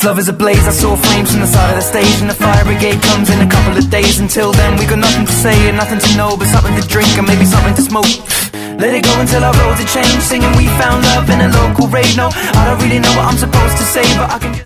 Love is a blaze, I saw flames from the side of the stage, and the fire brigade comes in a couple of days. Until then we got nothing to say and nothing to know, but something to drink and maybe something to smoke. Let it go until our roads are changed, singing we found love in a local rave. No, I don't really know what I'm supposed to say, but I can just